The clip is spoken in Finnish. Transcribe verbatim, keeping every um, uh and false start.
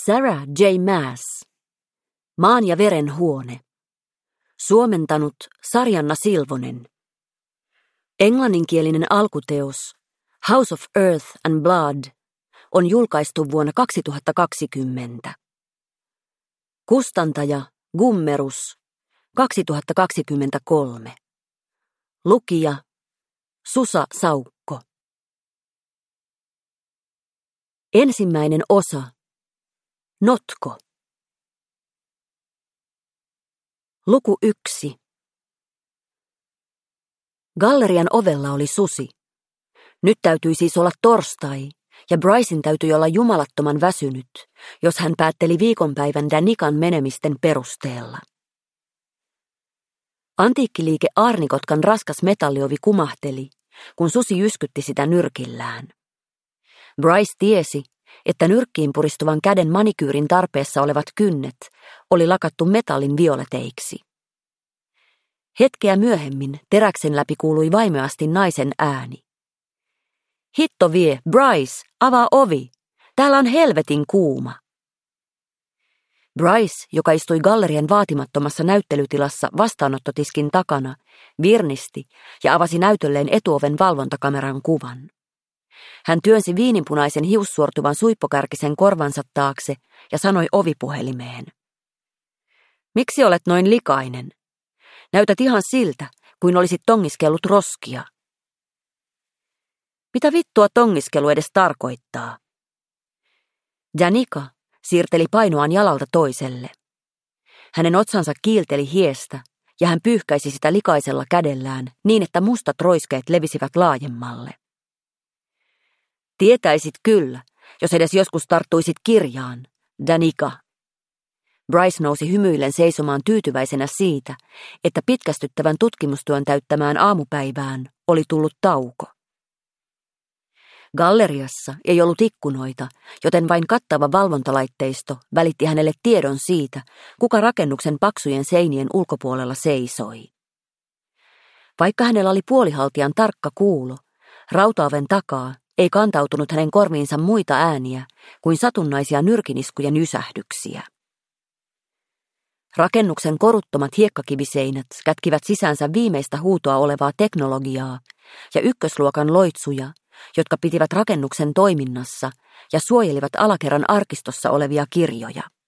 Sarah J. Maas. Maan ja veren huone. Suomentanut Sarjanna Silvonen. Englanninkielinen alkuteos House of Earth and Blood on julkaistu vuonna kaksituhattakaksikymmentä. Kustantaja Gummerus kaksituhattakaksikymmentäkolme. Lukija Susa Saukko. Ensimmäinen osa. Notko. Luku yksi. Gallerian ovella oli susi. Nyt täytyi siis olla torstai, ja Brycen täytyi olla jumalattoman väsynyt, jos hän päätteli viikonpäivän Danikan menemisten perusteella. Antiikkiliike Aarnikotkan raskas metalliovi kumahteli, kun susi jyskytti sitä nyrkillään. Bryce tiesi, että nyrkkiin puristuvan käden manikyyrin tarpeessa olevat kynnet oli lakattu metallin violeteiksi. Hetkeä myöhemmin teräksen läpi kuului vaimeasti naisen ääni. Hitto vie, Bryce, avaa ovi. Täällä on helvetin kuuma. Bryce, joka istui gallerian vaatimattomassa näyttelytilassa vastaanottotiskin takana, virnisti ja avasi näytölleen etuoven valvontakameran kuvan. Hän työnsi viininpunaisen hiussuortuvan suippokärkisen korvansa taakse ja sanoi ovipuhelimeen. Miksi olet noin likainen? Näytät ihan siltä, kuin olisit tongiskellut roskia. Mitä vittua tongiskelu edes tarkoittaa? Danica siirteli painoaan jalalta toiselle. Hänen otsansa kiilteli hiestä ja hän pyyhkäisi sitä likaisella kädellään niin, että mustat roiskeet levisivät laajemmalle. Tietäisit kyllä, jos edes joskus tarttuisit kirjaan, Danica. Bryce nousi hymyillen seisomaan tyytyväisenä siitä, että pitkästyttävän tutkimustyön täyttämään aamupäivään oli tullut tauko. Galleriassa ei ollut ikkunoita, joten vain kattava valvontalaitteisto välitti hänelle tiedon siitä, kuka rakennuksen paksujen seinien ulkopuolella seisoi. Vaikka hänellä oli puolihaltijan tarkka kuulo, rautaoven takaa ei kantautunut hänen korviinsa muita ääniä kuin satunnaisia nyrkiniskujen ysähdyksiä. Rakennuksen koruttomat hiekkakiviseinät kätkivät sisäänsä viimeistä huutoa olevaa teknologiaa ja ykkösluokan loitsuja, jotka pitivät rakennuksen toiminnassa ja suojelivat alakerran arkistossa olevia kirjoja.